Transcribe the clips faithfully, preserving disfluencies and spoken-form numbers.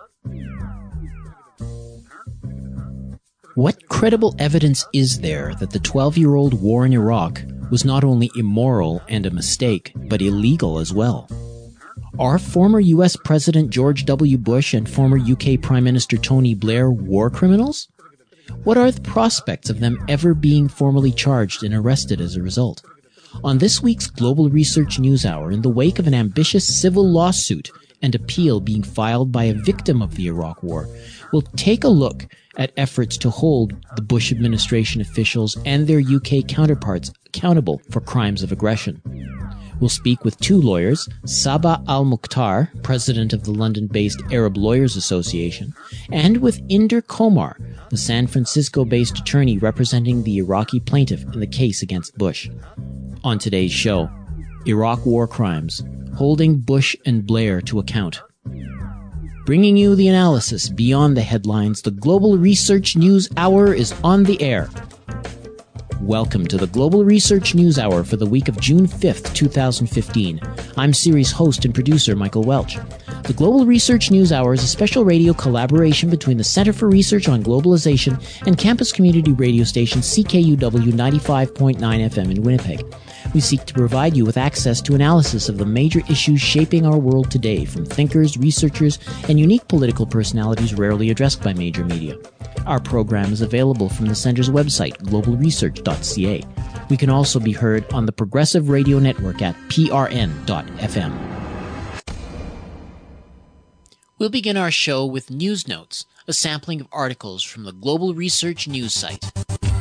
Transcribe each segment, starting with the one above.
What credible evidence is there that the twelve-year-old war in Iraq was not only immoral and a mistake, but illegal as well? Are former U S President George W. Bush and former U K Prime Minister Tony Blair war criminals? What are the prospects of them ever being formally charged and arrested as a result? On this week's Global Research News Hour, in the wake of an ambitious civil lawsuit and appeal being filed by a victim of the Iraq War, we'll take a look at efforts to hold the Bush administration officials and their U K counterparts accountable for crimes of aggression. We'll speak with two lawyers, Sabah Al-Mukhtar, president of the London-based Arab Lawyers Association, and with Inder Komar, the San Francisco-based attorney representing the Iraqi plaintiff in the case against Bush. On today's show, Iraq war crimes, holding Bush and Blair to account. Bringing you the analysis beyond the headlines, the Global Research News Hour is on the air. Welcome to the Global Research News Hour for the week of June fifth, twenty fifteen. I'm series host and producer Michael Welch. The Global Research News Hour is a special radio collaboration between the Center for Research on Globalization and campus community radio station C K U W ninety-five point nine F M in Winnipeg. We seek to provide you with access to analysis of the major issues shaping our world today from thinkers, researchers, and unique political personalities rarely addressed by major media. Our program is available from the Center's website, global research dot c a. We can also be heard on the Progressive Radio Network at p r n dot f m. We'll begin our show with News Notes, a sampling of articles from the Global Research News site.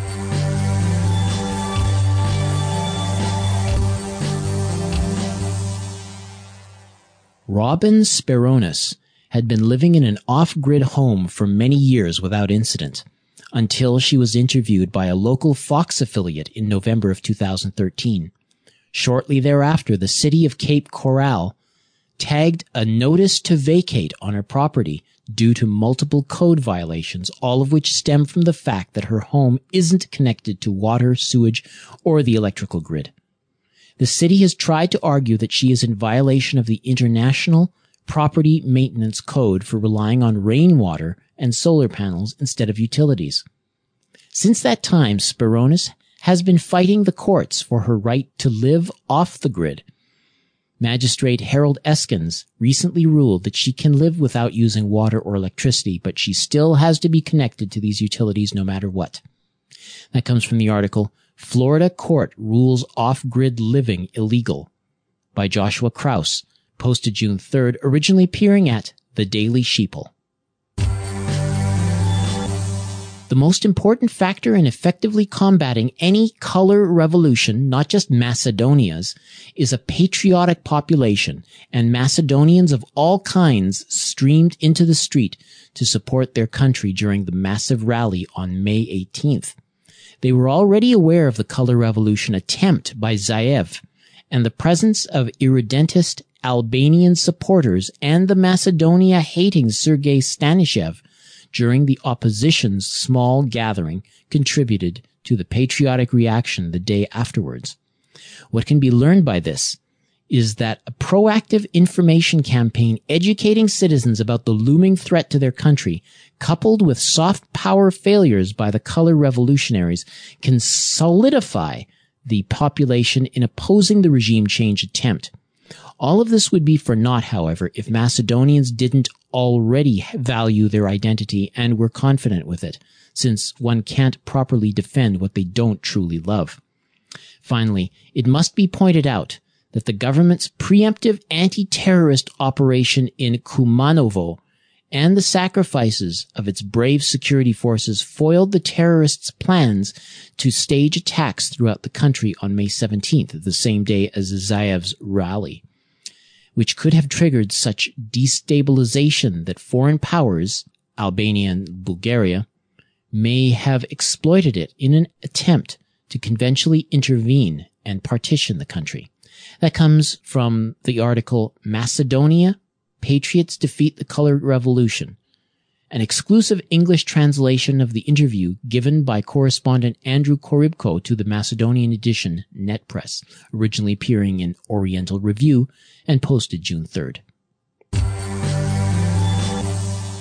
Robin Speronis had been living in an off-grid home for many years without incident, until she was interviewed by a local Fox affiliate in November of two thousand thirteen. Shortly thereafter, the city of Cape Coral tagged a notice to vacate on her property due to multiple code violations, all of which stem from the fact that her home isn't connected to water, sewage, or the electrical grid. The city has tried to argue that she is in violation of the International Property Maintenance Code for relying on rainwater and solar panels instead of utilities. Since that time, Speronis has been fighting the courts for her right to live off the grid. Magistrate Harold Eskins recently ruled that she can live without using water or electricity, but she still has to be connected to these utilities no matter what. That comes from the article, Florida Court Rules Off-Grid Living Illegal, by Joshua Krause, posted June third, originally appearing at The Daily Sheeple. The most important factor in effectively combating any color revolution, not just Macedonia's, is a patriotic population, and Macedonians of all kinds streamed into the street to support their country during the massive rally on May eighteenth. They were already aware of the color revolution attempt by Zaev and the presence of irredentist Albanian supporters and the Macedonia-hating Sergei Stanishev during the opposition's small gathering contributed to the patriotic reaction the day afterwards. What can be learned by this is that a proactive information campaign educating citizens about the looming threat to their country, coupled with soft power failures by the color revolutionaries, can solidify the population in opposing the regime change attempt. All of this would be for naught, however, if Macedonians didn't already value their identity and were confident with it, since one can't properly defend what they don't truly love. Finally, it must be pointed out that the government's preemptive anti-terrorist operation in Kumanovo and the sacrifices of its brave security forces foiled the terrorists' plans to stage attacks throughout the country on May seventeenth, the same day as Zaev's rally, which could have triggered such destabilization that foreign powers, Albania and Bulgaria, may have exploited it in an attempt to conventionally intervene and partition the country. That comes from the article Macedonia, Patriots Defeat the Color Revolution, an exclusive English translation of the interview given by correspondent Andrew Korybko to the Macedonian edition Net Press, originally appearing in Oriental Review and posted June third.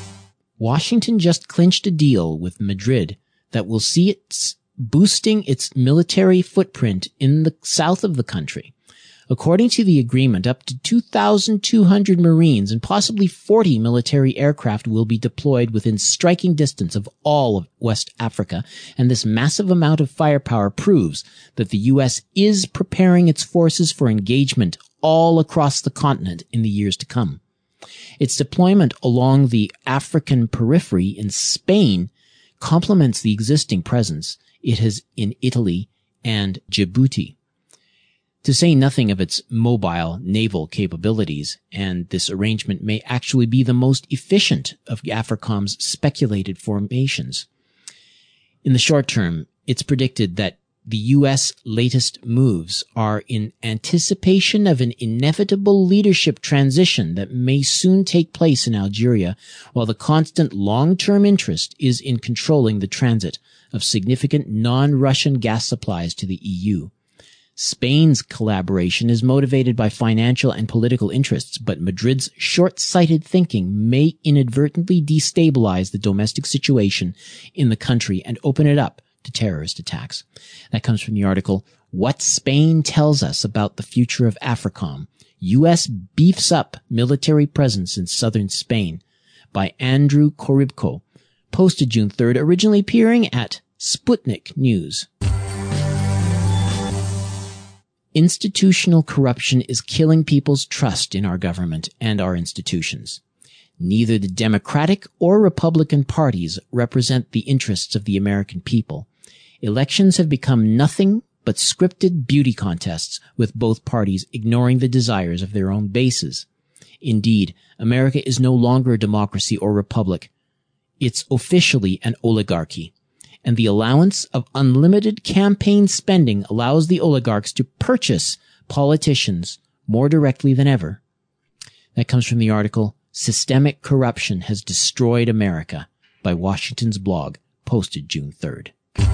Washington just clinched a deal with Madrid that will see it boosting its military footprint in the south of the country. According to the agreement, up to two thousand two hundred Marines and possibly forty military aircraft will be deployed within striking distance of all of West Africa, and this massive amount of firepower proves that the U S is preparing its forces for engagement all across the continent in the years to come. Its deployment along the African periphery in Spain complements the existing presence it has in Italy and Djibouti. To say nothing of its mobile naval capabilities, and this arrangement may actually be the most efficient of AFRICOM's speculated formations. In the short term, it's predicted that the U S latest moves are in anticipation of an inevitable leadership transition that may soon take place in Algeria, while the constant long-term interest is in controlling the transit of significant non-Russian gas supplies to the E U. Spain's collaboration is motivated by financial and political interests, but Madrid's short-sighted thinking may inadvertently destabilize the domestic situation in the country and open it up to terrorist attacks. That comes from the article, What Spain Tells Us About the Future of AFRICOM. U S Beefs Up Military Presence in Southern Spain, by Andrew Korybko, posted June third, originally appearing at Sputnik News. Institutional corruption is killing people's trust in our government and our institutions. Neither the Democratic or Republican parties represent the interests of the American people. Elections have become nothing but scripted beauty contests, with both parties ignoring the desires of their own bases. Indeed, America is no longer a democracy or republic. It's officially an oligarchy. And the allowance of unlimited campaign spending allows the oligarchs to purchase politicians more directly than ever. That comes from the article, Systemic Corruption Has Destroyed America, by Washington's Blog, posted June third.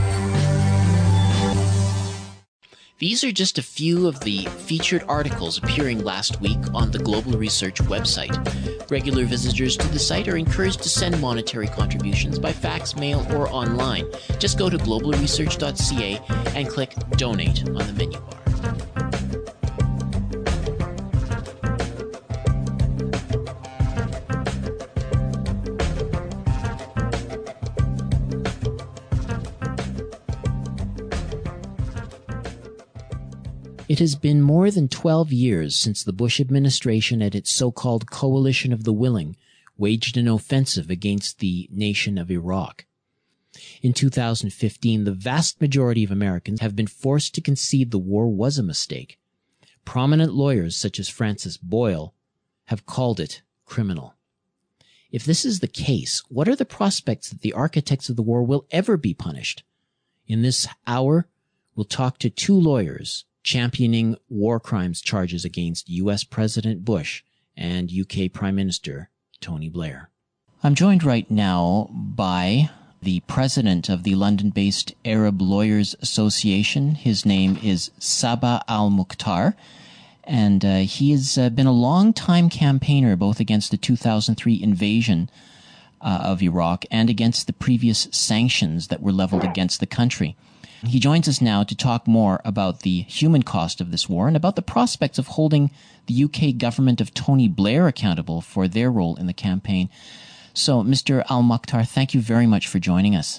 These are just a few of the featured articles appearing last week on the Global Research website. Regular visitors to the site are encouraged to send monetary contributions by fax, mail, or online. Just go to global research dot c a and click Donate on the menu bar. It has been more than twelve years since the Bush administration and its so-called Coalition of the Willing waged an offensive against the nation of Iraq. In two thousand fifteen, the vast majority of Americans have been forced to concede the war was a mistake. Prominent lawyers such as Francis Boyle have called it criminal. If this is the case, what are the prospects that the architects of the war will ever be punished? In this hour, we'll talk to two lawyers championing war crimes charges against U S President Bush and U K Prime Minister Tony Blair. I'm joined right now by the president of the London-based Arab Lawyers Association. His name is Sabah Al-Mukhtar, and uh, he has uh, been a long-time campaigner both against the two thousand three invasion uh, of Iraq and against the previous sanctions that were leveled against the country. He joins us now to talk more about the human cost of this war and about the prospects of holding the U K government of Tony Blair accountable for their role in the campaign. So, Mister Al-Mukhtar, thank you very much for joining us.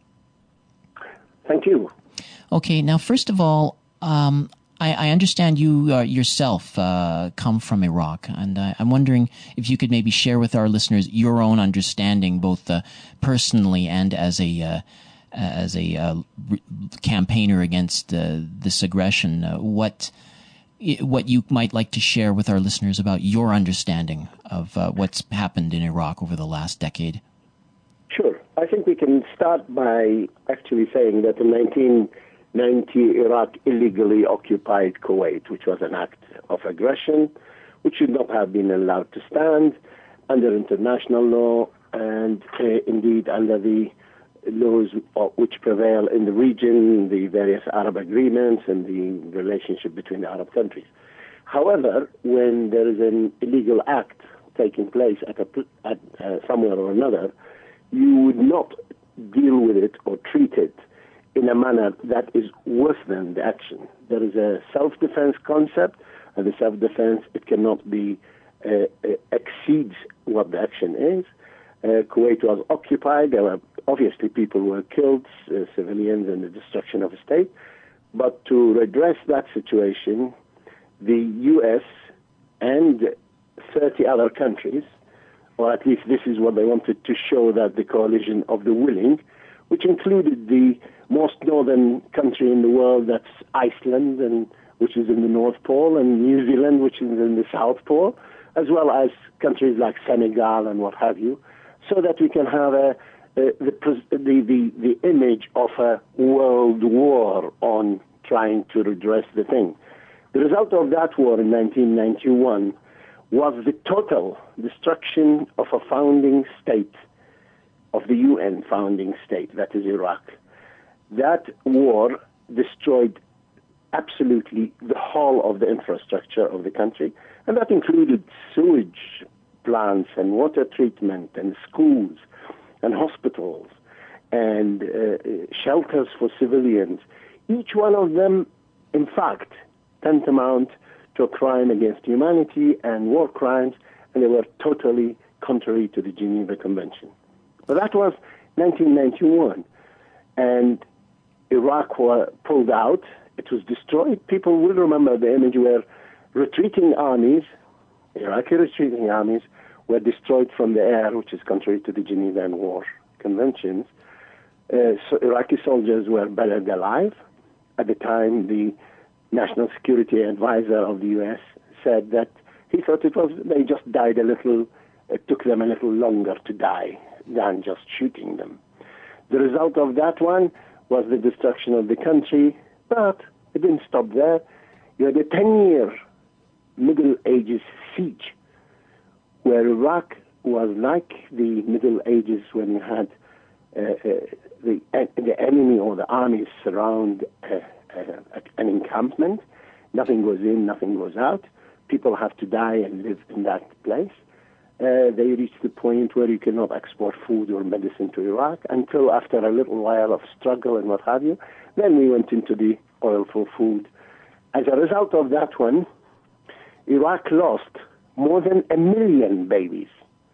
Thank you. Okay, now, first of all, um, I, I understand you uh, yourself uh, come from Iraq, and uh, I'm wondering if you could maybe share with our listeners your own understanding, both uh, personally and as a uh, as a uh, re- campaigner against uh, this aggression, uh, what what you might like to share with our listeners about your understanding of uh, what's happened in Iraq over the last decade. Sure. I think we can start by actually saying that in nineteen ninety, Iraq illegally occupied Kuwait, which was an act of aggression, which should not have been allowed to stand under international law and uh, indeed under the laws which prevail in the region, the various Arab agreements and the relationship between the Arab countries. However, when there is an illegal act taking place at, a, at uh, somewhere or another, you would not deal with it or treat it in a manner that is worse than the action. There is a self-defense concept, and the self-defense, it cannot be, uh, uh, exceeds what the action is. Uh, Kuwait was occupied. There were, obviously, people were killed, uh, civilians, and the destruction of a state. But to redress that situation, the U S and thirty other countries, or at least this is what they wanted to show, that the coalition of the willing, which included the most northern country in the world, that's Iceland, and which is in the North Pole, and New Zealand, which is in the South Pole, as well as countries like Senegal and what have you, so that we can have a, a, the, the, the, the image of a world war on trying to redress the thing. The result of that war in nineteen ninety-one was the total destruction of a founding state, of the U N founding state, that is Iraq. That war destroyed absolutely the whole of the infrastructure of the country, and that included sewage plants and water treatment and schools and hospitals and uh, shelters for civilians. Each one of them, in fact, tantamount to a crime against humanity and war crimes, and they were totally contrary to the Geneva Convention. But that was nineteen ninety-one, and Iraq was pulled out. It was destroyed. People will remember the image where retreating armies, Iraqi retreating armies, were destroyed from the air, which is contrary to the Geneva and War Conventions. Uh, so Iraqi soldiers were buried alive. At the time, the National Security Advisor of the U S said that he thought it was, they just died a little, it took them a little longer to die than just shooting them. The result of that one was the destruction of the country, but it didn't stop there. You had a ten-year Middle Ages siege, where Iraq was like the Middle Ages when you had uh, uh, the, uh, the enemy or the armies surround uh, uh, an encampment. Nothing goes in, nothing goes out. People have to die and live in that place. Uh, they reached the point where you cannot export food or medicine to Iraq until after a little while of struggle and what have you. Then we went into the oil for food. As a result of that one, Iraq lost more than a million babies.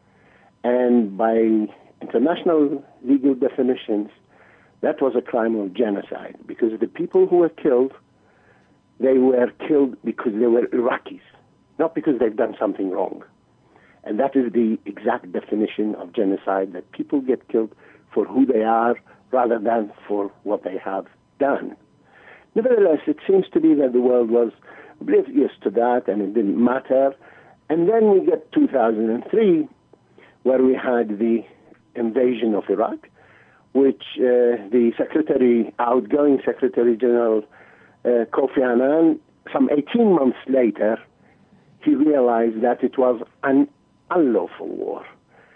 And by international legal definitions, that was a crime of genocide, because the people who were killed, they were killed because they were Iraqis, not because they've done something wrong. And that is the exact definition of genocide, that people get killed for who they are rather than for what they have done. Nevertheless, it seems to be that the world was oblivious to that and it didn't matter. And then we get two thousand three, where we had the invasion of Iraq, which uh, the secretary, outgoing Secretary General uh, Kofi Annan, some eighteen months later, he realized that it was an unlawful war.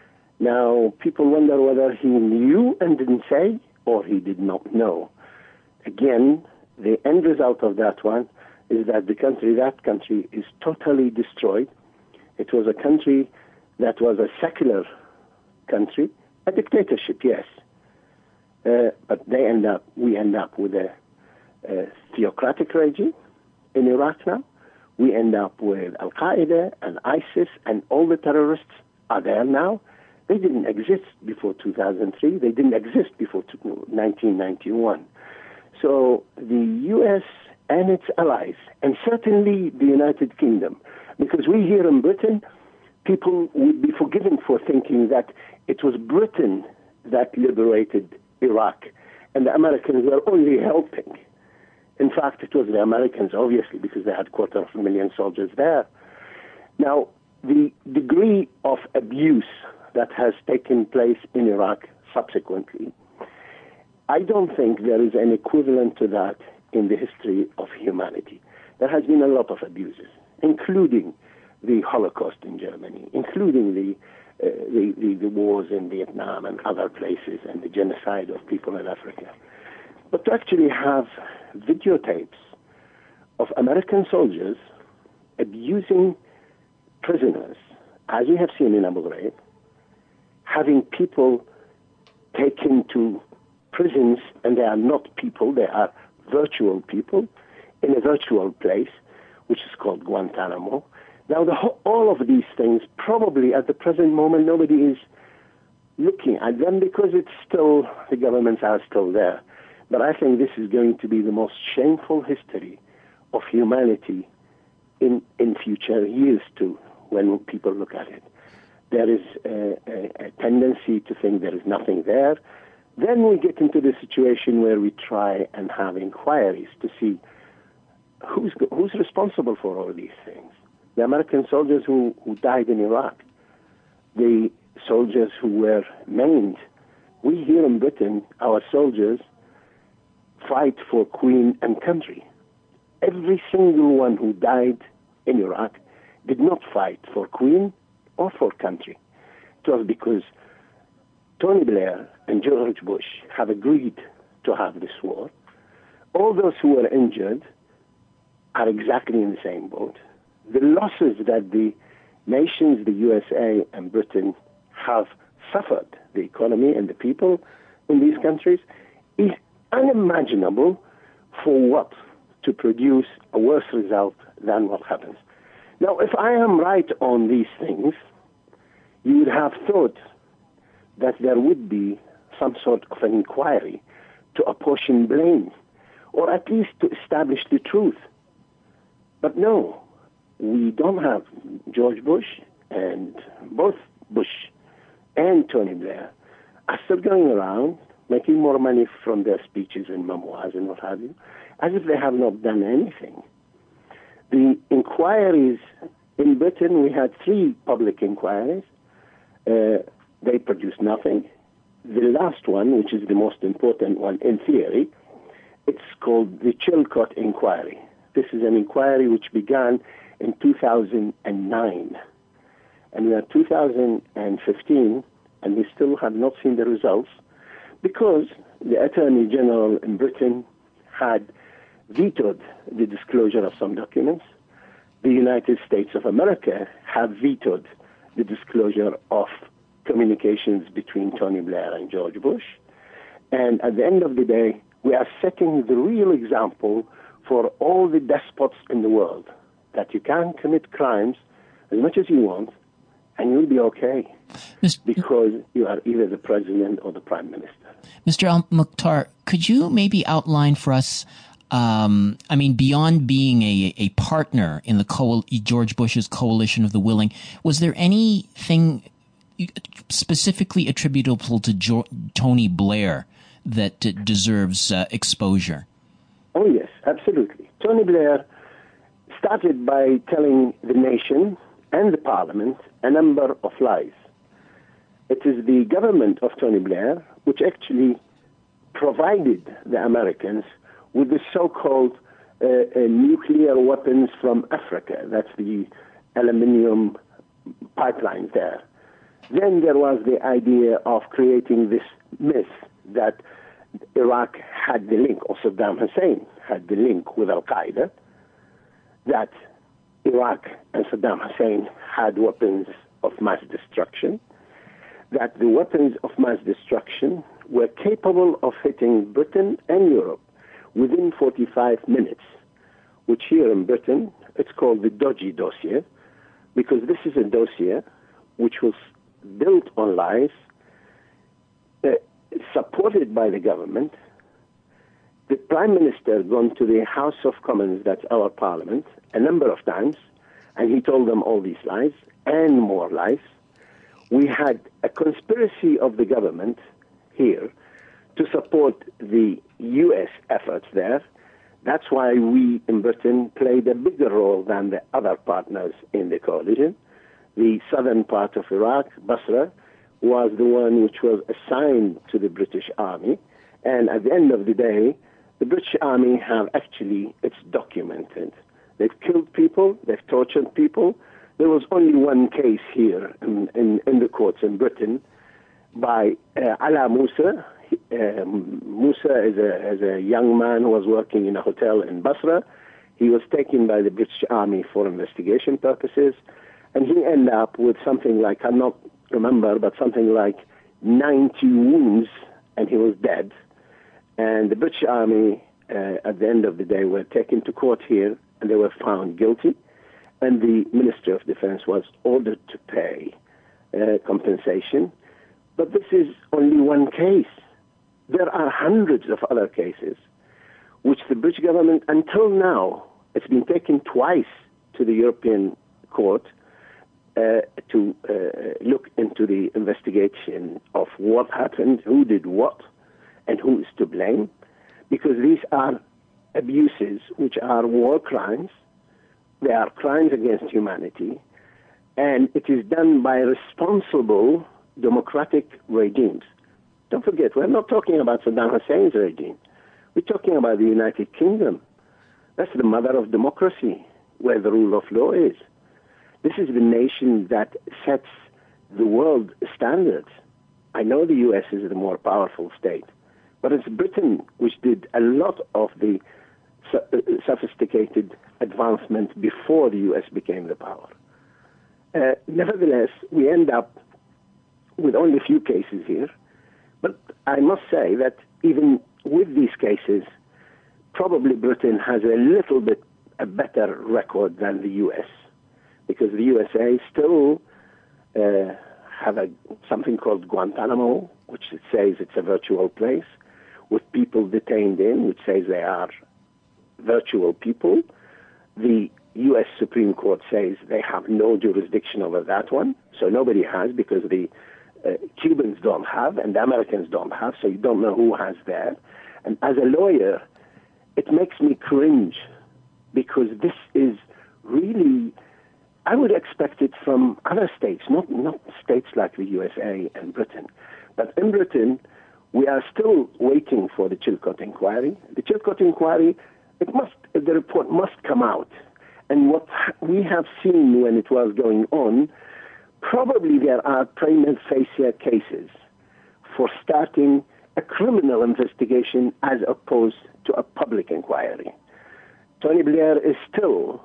Now, people wonder whether he knew and didn't say, or he did not know. Again, the end result of that one is that the country, that country is totally destroyed. It was a country that was a secular country, a dictatorship, yes. Uh, but they end up, we end up with a, a theocratic regime in Iraq now. We end up with Al-Qaeda and ISIS, and all the terrorists are there now. They didn't exist before two thousand three. They didn't exist before nineteen ninety-one. So the U S and its allies, and certainly the United Kingdom, because we here in Britain, people would be forgiven for thinking that it was Britain that liberated Iraq, and the Americans were only helping. In fact, it was the Americans, obviously, because they had a quarter of a million soldiers there. Now, the degree of abuse that has taken place in Iraq subsequently, I don't think there is an equivalent to that in the history of humanity. There has been a lot of abuses, including the Holocaust in Germany, including the, uh, the, the, the wars in Vietnam and other places, and the genocide of people in Africa. But to actually have videotapes of American soldiers abusing prisoners, as we have seen in Abu Ghraib, having people taken to prisons, and they are not people, they are virtual people in a virtual place, which is called Guantanamo. Now, the whole, all of these things, probably at the present moment, nobody is looking at them because it's still, the governments are still there. But I think this is going to be the most shameful history of humanity in, in future years too, when people look at it. There is a, a, a tendency to think there is nothing there. Then we get into the situation where we try and have inquiries to see who's who's responsible for all these things. The American soldiers who, who died in Iraq, the soldiers who were maimed. We here in Britain, our soldiers fight for Queen and country. Every single one who died in Iraq did not fight for Queen or for country. It was because Tony Blair and George Bush have agreed to have this war. All those who were injured are exactly in the same boat. The losses that the nations, the U S A and Britain, have suffered, the economy and the people in these countries, is unimaginable for what? To produce a worse result than what happens. Now, if I am right on these things, you would have thought that there would be some sort of an inquiry to apportion blame, or at least to establish the truth. But no, we don't have George Bush, and both Bush and Tony Blair are still going around making more money from their speeches and memoirs and what have you, as if they have not done anything. The inquiries in Britain, we had three public inquiries. Uh, they produced nothing. The last one, which is the most important one in theory, it's called the Chilcot Inquiry. This is an inquiry which began in two thousand nine. And we are two thousand fifteen, and we still have not seen the results because the Attorney General in Britain had vetoed the disclosure of some documents. The United States of America have vetoed the disclosure of communications between Tony Blair and George Bush. And at the end of the day, we are setting the real example for all the despots in the world, that you can commit crimes as much as you want, and you'll be okay, Mister because you are either the president or the prime minister. Mister Al-Mukhtar, could you maybe outline for us, um, I mean, beyond being a, a partner in the coal, George Bush's coalition of the willing, was there anything specifically attributable to jo- Tony Blair that uh, deserves uh, exposure? Oh, yes, absolutely. Tony Blair started by telling the nation and the parliament a number of lies. It is the government of Tony Blair which actually provided the Americans with the so-called uh, uh, nuclear weapons from Africa. That's the aluminium pipelines there. Then there was the idea of creating this myth that Iraq had the link, or Saddam Hussein had the link with Al-Qaeda, that Iraq and Saddam Hussein had weapons of mass destruction, that the weapons of mass destruction were capable of hitting Britain and Europe within forty-five minutes, which here in Britain, it's called the Dodgy dossier, because this is a dossier which was built on lies, uh, supported by the government. The Prime Minister gone to the House of Commons, that's our parliament, a number of times, and he told them all these lies and more lies. We had a conspiracy of the government here to support the U S efforts there. That's why we in Britain played a bigger role than the other partners in the coalition. The southern part of Iraq, Basra, was the one which was assigned to the British Army. And at the end of the day, the British Army have actually, it's documented. They've killed people, they've tortured people. There was only one case here in, in, in the courts in Britain by uh, Ala Musa. Uh, Musa is a, is a young man who was working in a hotel in Basra. He was taken by the British Army for investigation purposes, and he ended up with something like, I not remember, but something like ninety wounds and he was dead. And the British Army, uh, at the end of the day, were taken to court here, and they were found guilty. And the Ministry of Defense was ordered to pay uh, compensation. But this is only one case. There are hundreds of other cases which the British government, until now, it's been taken twice to the European Court uh, to uh, look into the investigation of what happened, who did what, and who is to blame, because these are abuses which are war crimes. They are crimes against humanity, and it is done by responsible democratic regimes. Don't forget, we're not talking about Saddam Hussein's regime. We're talking about the United Kingdom. That's the mother of democracy, where the rule of law is. This is the nation that sets the world standards. I know the U S is the more powerful state, but it's Britain which did a lot of the sophisticated advancement before the U S became the power. Uh, nevertheless, we end up with only a few cases here, but I must say that even with these cases, probably Britain has a little bit a better record than the U S, because the U S A still uh, have a, something called Guantanamo, which it says it's a virtual place, with people detained in, which says they are virtual people. The U S Supreme Court says they have no jurisdiction over that one, so nobody has, because the uh, Cubans don't have and the Americans don't have, so you don't know who has there. And as a lawyer, it makes me cringe, because this is really, I would expect it from other states, not, not states like the U S A and Britain. But in Britain, we are still waiting for the Chilcot inquiry. The Chilcot inquiry, it must, the report must come out. And what we have seen when it was going on, probably there are prima facie cases for starting a criminal investigation as opposed to a public inquiry. Tony Blair is still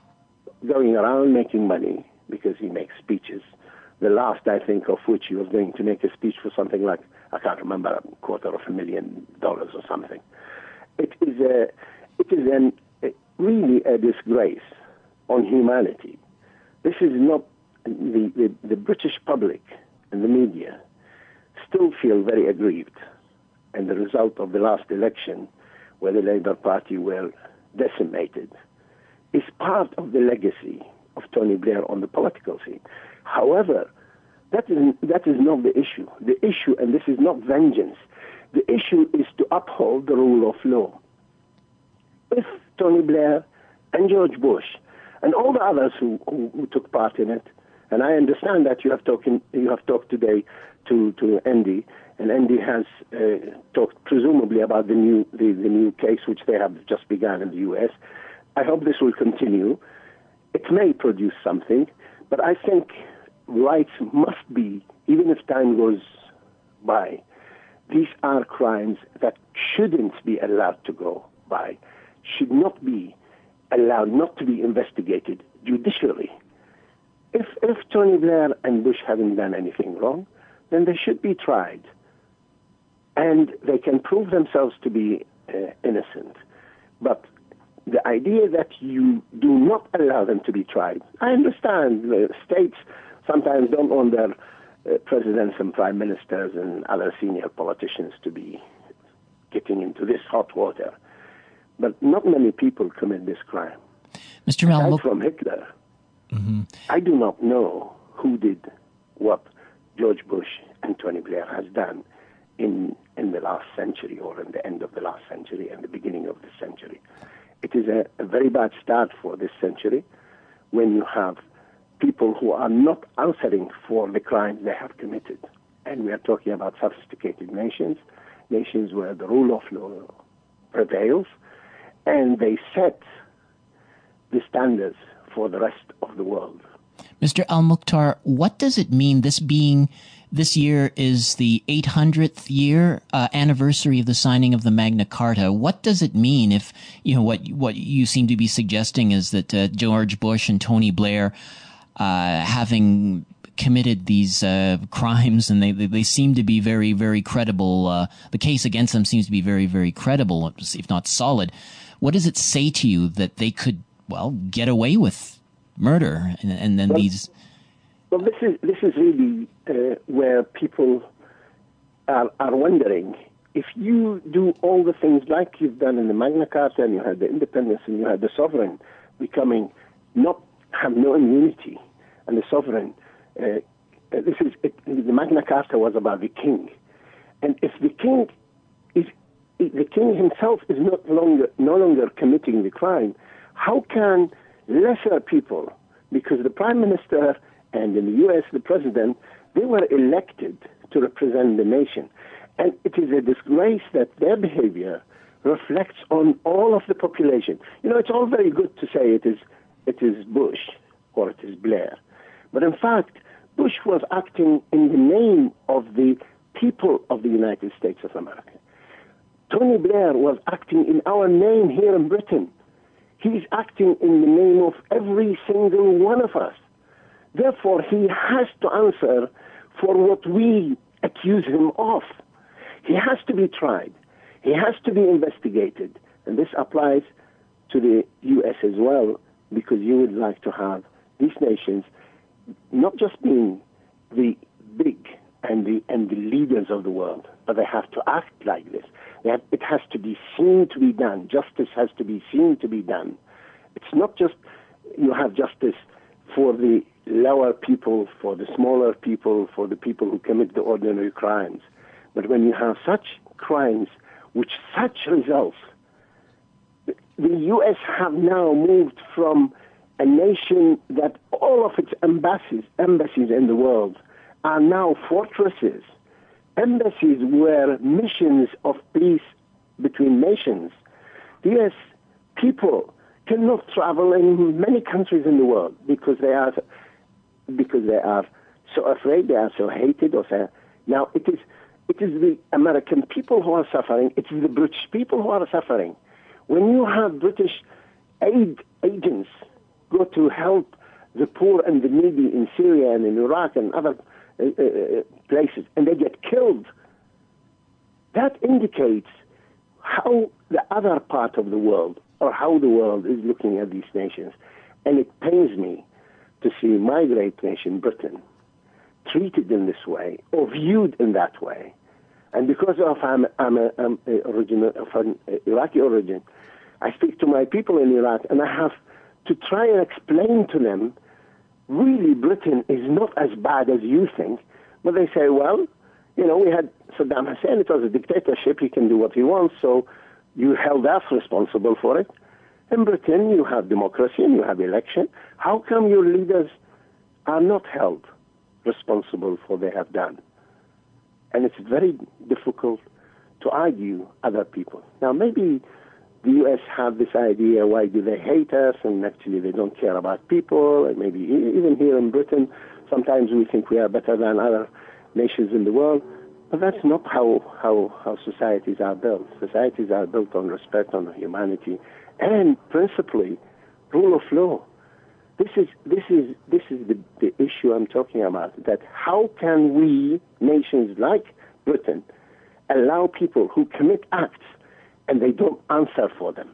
going around making money because he makes speeches. The last, I think, of which he was going to make a speech for something like, I can't remember, a quarter of a million dollars or something. It is a, it is an, a, really a disgrace on humanity. This is not, the, the, the British public and the media still feel very aggrieved. And the result of the last election, where the Labour Party were decimated, is part of the legacy of Tony Blair on the political scene. However, that is, that is not the issue. The issue, and this is not vengeance, the issue is to uphold the rule of law. If Tony Blair and George Bush and all the others who, who, who took part in it, and I understand that you have, talking, you have talked today to, to Andy, and Andy has uh, talked presumably about the new, the, the new case which they have just begun in the U S. I hope this will continue. It may produce something, but I think rights must be, even if time goes by, these are crimes that shouldn't be allowed to go by, should not be allowed not to be investigated judicially. If, if Tony Blair and Bush haven't done anything wrong, then they should be tried. And they can prove themselves to be uh, innocent. But the idea that you do not allow them to be tried, I understand the states sometimes don't want their uh, presidents and prime ministers and other senior politicians to be getting into this hot water. But not many people commit this crime. Mister Malmouk, aside from Hitler, mm-hmm. I do not know who did what George Bush and Tony Blair has done in in the last century, or in the end of the last century and the beginning of this century. It is a, a very bad start for this century when you have people who are not answering for the crimes they have committed. And we are talking about sophisticated nations, nations where the rule of law prevails, and they set the standards for the rest of the world. Mister Al-Mukhtar, what does it mean, this being, this year is the eight hundredth year uh, anniversary of the signing of the Magna Carta? What does it mean if, you know, what what you seem to be suggesting is that uh, George Bush and Tony Blair, uh, having committed these uh, crimes, and they, they they seem to be very, very credible. Uh, the case against them seems to be very, very credible, if not solid. What does it say to you that they could, well, get away with murder, and, and then well, these? Well, this is this is really uh, where people are are wondering. If you do all the things like you've done in the Magna Carta, and you had the independence, and you had the sovereign becoming not have no immunity, and the sovereign, uh, this is it, the Magna Carta was about the king, and if the king is the king himself is not longer no longer committing the crime, how can lesser people, because the prime minister and in the U S the president, they were elected to represent the nation. And it is a disgrace that their behavior reflects on all of the population. You know, it's all very good to say it is it is Bush or it is Blair. But in fact, Bush was acting in the name of the people of the United States of America. Tony Blair was acting in our name here in Britain. He's acting in the name of every single one of us. Therefore, he has to answer for what we accuse him of. He has to be tried. He has to be investigated. And this applies to the U S as well, because you would like to have these nations not just being the big and the and the leaders of the world, but they have to act like this. They have, it has to be seen to be done. Justice has to be seen to be done. It's not just you have justice for the lower people, for the smaller people, for the people who commit the ordinary crimes. But when you have such crimes with such results, the U S have now moved from a nation that all of its embassies, embassies in the world are now fortresses, embassies were missions of peace between nations. The U S people cannot travel in many countries in the world because they are because they are so afraid, they are so hated. Or so. Now it is it is the American people who are suffering. It is the British people who are suffering. When you have British aid agents go to help the poor and the needy in Syria and in Iraq and other uh, uh, places, and they get killed, that indicates how the other part of the world, or how the world is looking at these nations. And it pains me to see my great nation, Britain, treated in this way, or viewed in that way. And because of I'm, I'm, a, I'm a origin, of an Iraqi origin, I speak to my people in Iraq, and I have to try and explain to them, really, Britain is not as bad as you think. But they say, well, you know, we had Saddam Hussein, it was a dictatorship, he can do what he wants, so you held us responsible for it. In Britain, you have democracy and you have election. How come your leaders are not held responsible for what they have done? And it's very difficult to argue other people. Now, maybe the U S have this idea, why do they hate us? And actually they don't care about people. And maybe even here in Britain, sometimes we think we are better than other nations in the world. But that's not how, how, how societies are built. Societies are built on respect, on humanity, and principally, rule of law. This is this is this is the, the issue I'm talking about. That how can we, nations like Britain, allow people who commit acts and they don't answer for them?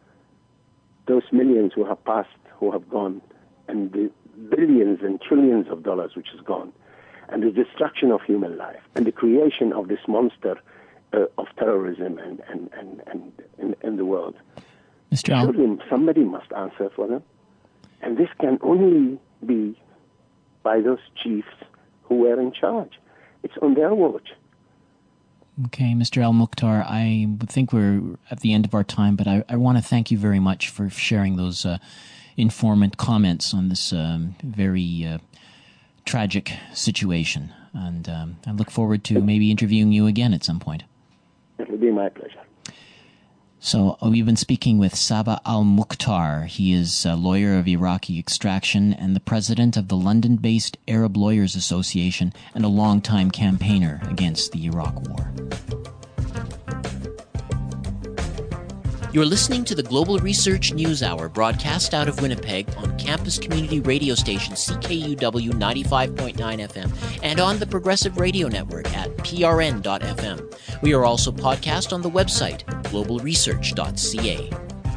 Those millions who have passed, who have gone, and the billions and trillions of dollars which has gone, and the destruction of human life, and the creation of this monster uh, of terrorism and and and, and in, in the world. Mister Al- Surely somebody must answer for them. And this can only be by those chiefs who were in charge. It's on their watch. Okay, Mister Al-Mukhtar, I think we're at the end of our time, but I, I want to thank you very much for sharing those uh, informant comments on this um, very uh, tragic situation. And um, I look forward to maybe interviewing you again at some point. It will be my pleasure. So uh, we've been speaking with Sabah Al-Mukhtar. He is a lawyer of Iraqi extraction and the president of the London-based Arab Lawyers Association and a longtime campaigner against the Iraq War. You're listening to the Global Research News Hour, broadcast out of Winnipeg on campus community radio station C K U W ninety-five point nine F M and on the Progressive Radio Network at P R N dot F M. We are also podcast on the website global research dot C A.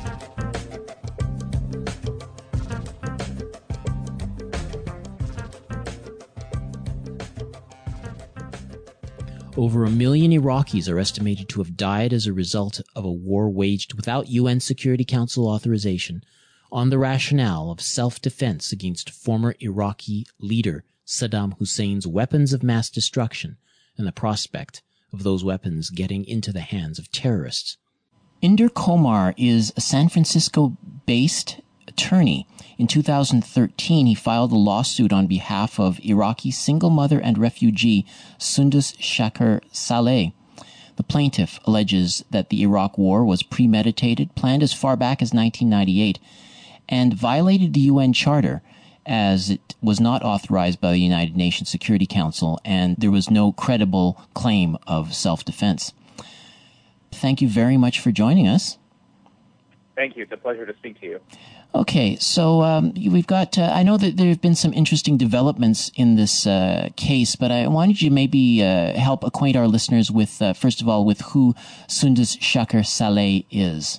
Over a million Iraqis are estimated to have died as a result of a war waged without U N Security Council authorization on the rationale of self-defense against former Iraqi leader Saddam Hussein's weapons of mass destruction and the prospect of those weapons getting into the hands of terrorists. Inder Komar is a San Francisco-based attorney. In two thousand thirteen, he filed a lawsuit on behalf of Iraqi single mother and refugee Sundus Shakir Saleh. The plaintiff alleges that the Iraq war was premeditated, planned as far back as nineteen ninety-eight, and violated the U N Charter, as it was not authorized by the United Nations Security Council, and there was no credible claim of self-defense. Thank you very much for joining us. Thank you. It's a pleasure to speak to you. Okay, so um, we've got, uh, I know that there have been some interesting developments in this uh, case, but I wanted you maybe uh, help acquaint our listeners with, uh, first of all, with who Sundus Shakir Saleh is.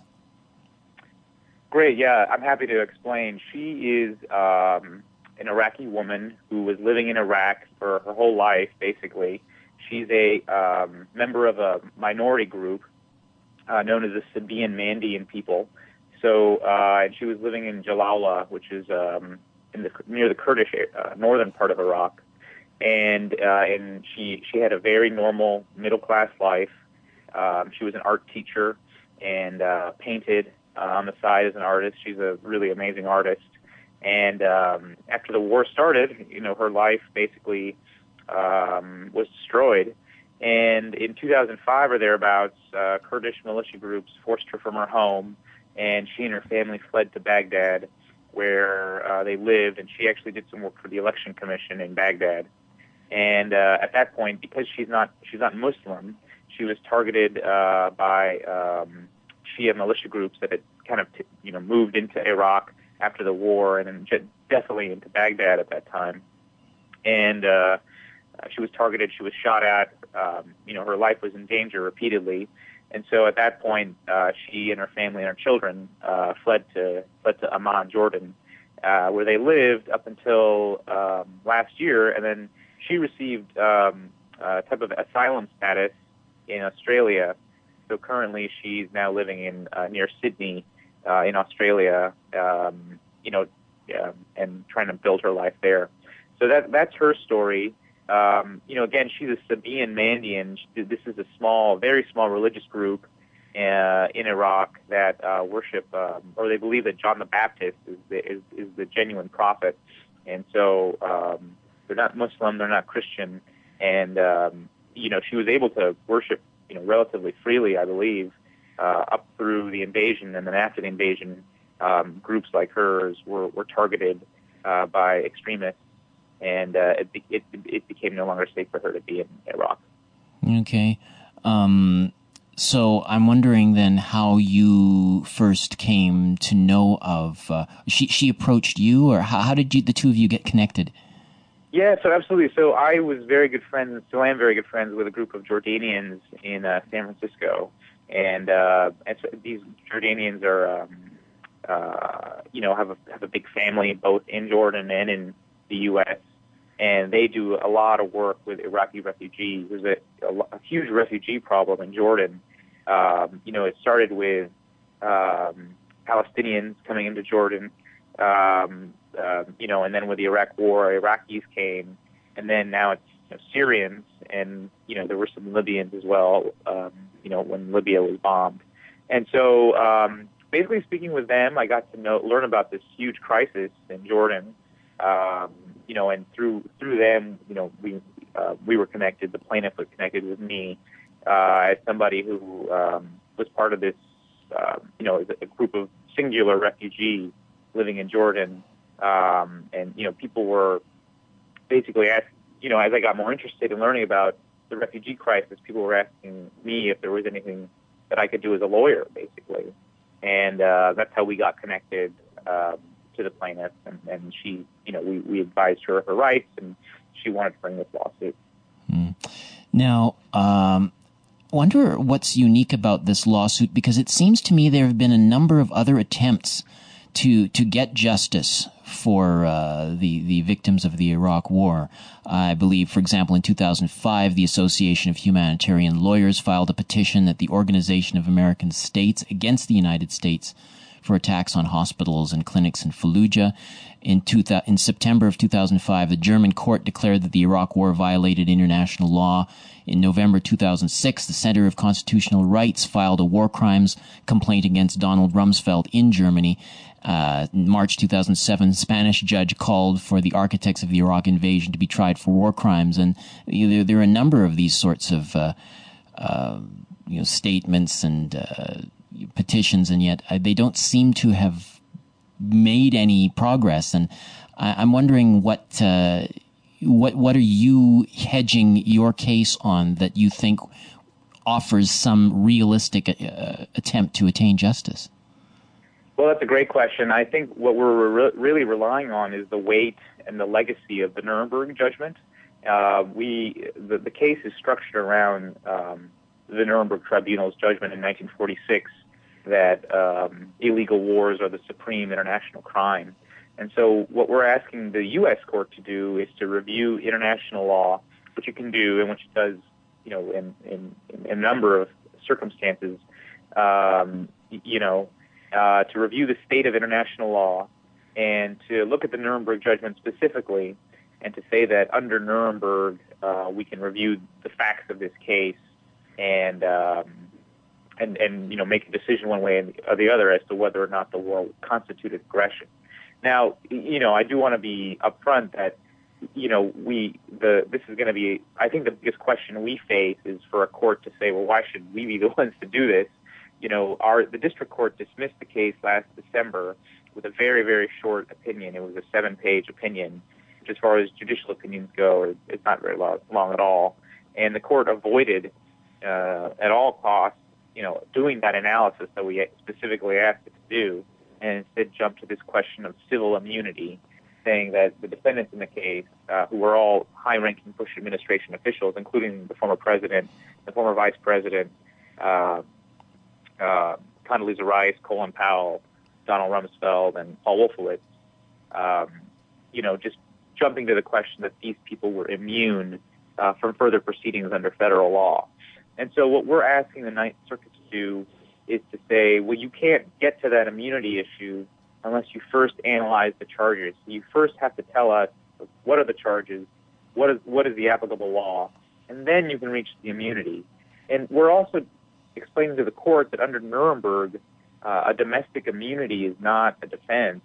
Great, yeah, I'm happy to explain. She is um, an Iraqi woman who was living in Iraq for her whole life, basically. She's a um, member of a minority group uh, known as the Sabian Mandian people. So, uh, and she was living in Jalala, which is um, in the near the Kurdish uh, northern part of Iraq, and uh, and she she had a very normal middle class life. Um, she was an art teacher and uh, painted uh, on the side as an artist. She's a really amazing artist. And um, after the war started, you know, her life basically um, was destroyed. And in two thousand five or thereabouts, uh, Kurdish militia groups forced her from her home, and she and her family fled to Baghdad, where uh, they lived, and she actually did some work for the Election Commission in Baghdad. And uh, at that point, because she's not she's not Muslim, she was targeted uh, by um, Shia militia groups that had kind of t- you know moved into Iraq after the war, and then j- definitely into Baghdad at that time. And uh, she was targeted. She was shot at. Um, you know, her life was in danger repeatedly. And so at that point, uh, she and her family and her children uh, fled to fled to Amman, Jordan, uh, where they lived up until um, last year. And then she received um, a type of asylum status in Australia. So currently, she's now living in uh, near Sydney, uh, in Australia. Um, you know, uh, and trying to build her life there. So that that's her story. Um, you know, again, she's a Sabian Mandian. This is a small, very small religious group uh, in Iraq that uh, worship, um, or they believe that John the Baptist is the, is, is the genuine prophet. And so um, they're not Muslim, they're not Christian. And, um, you know, she was able to worship, you know, relatively freely, I believe, uh, up through the invasion. And then after the invasion, um, groups like hers were, were targeted uh, by extremists. And uh, it, it it became no longer safe for her to be in Iraq. Okay. Um, so I'm wondering then how you first came to know of, uh, she she approached you, or how, how did you, the two of you get connected? Yeah, so absolutely. So I was very good friends, still am very good friends with a group of Jordanians in uh, San Francisco. And, uh, and so these Jordanians are, um, uh, you know, have a, have a big family both in Jordan and in the U S, and they do a lot of work with Iraqi refugees. There's a, a, a huge refugee problem in Jordan. Um, you know, it started with um, Palestinians coming into Jordan, um, uh, you know, and then with the Iraq War, Iraqis came, and then now it's you know, Syrians, and, you know, there were some Libyans as well, um, you know, when Libya was bombed. And so um, basically speaking with them, I got to know, learn about this huge crisis in Jordan. Um, you know, and through through them, you know, we uh, we were connected. The plaintiff was connected with me uh, as somebody who um, was part of this, uh, you know, a group of singular refugees living in Jordan. Um, and you know, people were basically asked, you know, as I got more interested in learning about the refugee crisis, people were asking me if there was anything that I could do as a lawyer, basically. and uh, that's how we got connected um, to the plaintiff. And, and she, you know, we, we advised her of her rights, and she wanted to bring this lawsuit. Hmm. Now, um, I wonder what's unique about this lawsuit, because it seems to me there have been a number of other attempts to to get justice for uh, the the victims of the Iraq War. I believe, for example, in two thousand five, the Association of Humanitarian Lawyers filed a petition at the Organization of American States against the United States for attacks on hospitals and clinics in Fallujah. In, two, in September of two thousand five, the German court declared that the Iraq War violated international law. In November two thousand six, the Center of Constitutional Rights filed a war crimes complaint against Donald Rumsfeld in Germany. Uh, in March two thousand seven, a Spanish judge called for the architects of the Iraq invasion to be tried for war crimes. And you know, there, there are a number of these sorts of uh, uh, you know, statements and uh, petitions, and yet uh, they don't seem to have made any progress. And I, I'm wondering what uh, what what are you hedging your case on that you think offers some realistic uh, attempt to attain justice? Well, that's a great question. I think what we're re- really relying on is the weight and the legacy of the Nuremberg judgment. Uh, we the, the case is structured around um, the Nuremberg Tribunal's judgment in nineteen forty-six that um, illegal wars are the supreme international crime. And so what we're asking the U S court to do is to review international law, which it can do and which it does, you know, in, in, in a number of circumstances, um, you know, uh, to review the state of international law and to look at the Nuremberg judgment specifically and to say that under Nuremberg, uh, we can review the facts of this case and, um, and, and, you know, make a decision one way or the other as to whether or not the war constituted aggression. Now, you know, I do want to be upfront that, you know, we, the, this is going to be, I think the biggest question we face is for a court to say, well, why should we be the ones to do this? You know, our, the district court dismissed the case last December with a very, very short opinion. It was a seven-page opinion, which as far as judicial opinions go, it's not very long, long at all. And the court avoided, uh, at all costs, you know, doing that analysis that we specifically asked it to do, and instead jumped to this question of civil immunity, saying that the defendants in the case, uh, who were all high-ranking Bush administration officials, including the former president, the former vice president, uh, uh, Condoleezza Rice, Colin Powell, Donald Rumsfeld, and Paul Wolfowitz, um, you know, just jumping to the question that these people were immune uh, from further proceedings under federal law. And so what we're asking the Ninth Circuit to do is to say, well, you can't get to that immunity issue unless you first analyze the charges. You first have to tell us what are the charges, what is what is the applicable law, and then you can reach the immunity. And we're also explaining to the court that under Nuremberg, uh, a domestic immunity is not a defense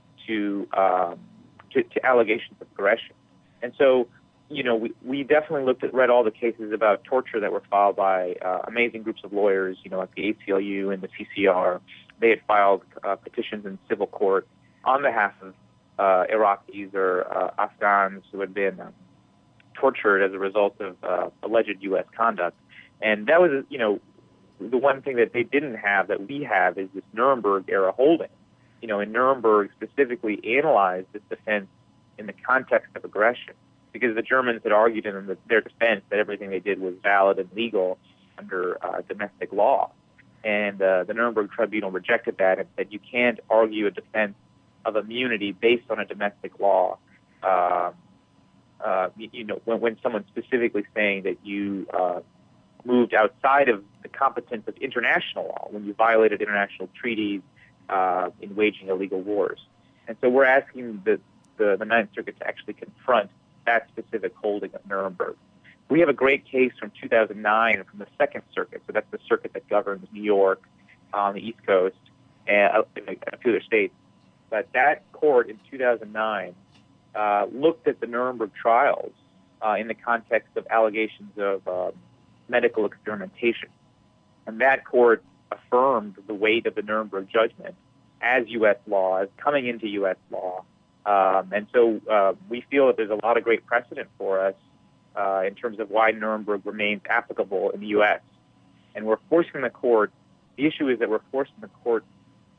to, um, to to allegations of aggression. And so, you know, we, we definitely looked at, read all the cases about torture that were filed by uh, amazing groups of lawyers, you know, like the A C L U and the C C R. They had filed uh, petitions in civil court on behalf of uh, Iraqis or uh, Afghans who had been um, tortured as a result of uh, alleged U S conduct. And that was, you know, the one thing that they didn't have that we have is this Nuremberg-era holding. You know, in Nuremberg specifically analyzed this defense in the context of aggression, because the Germans had argued in their defense that everything they did was valid and legal under uh, domestic law. And uh, the Nuremberg Tribunal rejected that and said you can't argue a defense of immunity based on a domestic law. Uh, uh, you, you know, when, when someone's specifically saying that you uh, moved outside of the competence of international law, when you violated international treaties uh, in waging illegal wars. And so we're asking the, the, the Ninth Circuit to actually confront that specific holding of Nuremberg. We have a great case from two thousand nine from the Second Circuit, so that's the circuit that governs New York on the East Coast and a few other states. But that court in two thousand nine uh, looked at the Nuremberg trials uh, in the context of allegations of uh, medical experimentation. And that court affirmed the weight of the Nuremberg judgment as U S law, as coming into U S law. Um, and so uh, we feel that there's a lot of great precedent for us uh, in terms of why Nuremberg remains applicable in the U S. And we're forcing the court, the issue is that we're forcing the court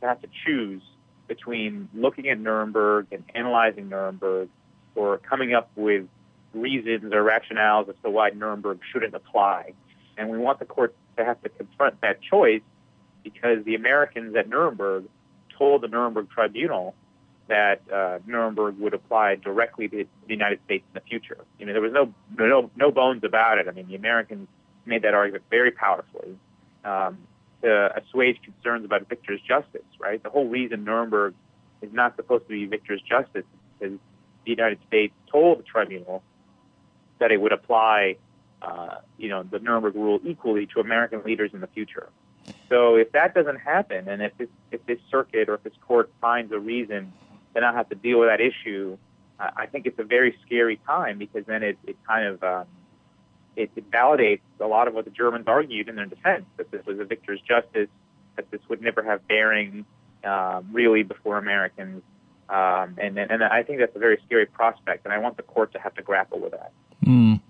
to have to choose between looking at Nuremberg and analyzing Nuremberg, or coming up with reasons or rationales as to why Nuremberg shouldn't apply. And we want the court to have to confront that choice, because the Americans at Nuremberg told the Nuremberg Tribunal that uh, Nuremberg would apply directly to the United States in the future. You know, there was no no no bones about it. I mean, the Americans made that argument very powerfully um, to assuage concerns about victor's justice. Right, the whole reason Nuremberg is not supposed to be victor's justice is the United States told the tribunal that it would apply, uh, you know, the Nuremberg rule equally to American leaders in the future. So if that doesn't happen, and if this, if this circuit or if this court finds a reason to not have to deal with that issue, uh, I think it's a very scary time, because then it, it kind of um, it, it validates a lot of what the Germans argued in their defense, that this was a victor's justice, that this would never have bearing um, really before Americans. Um, and, and I think that's a very scary prospect, and I want the court to have to grapple with that. Mm.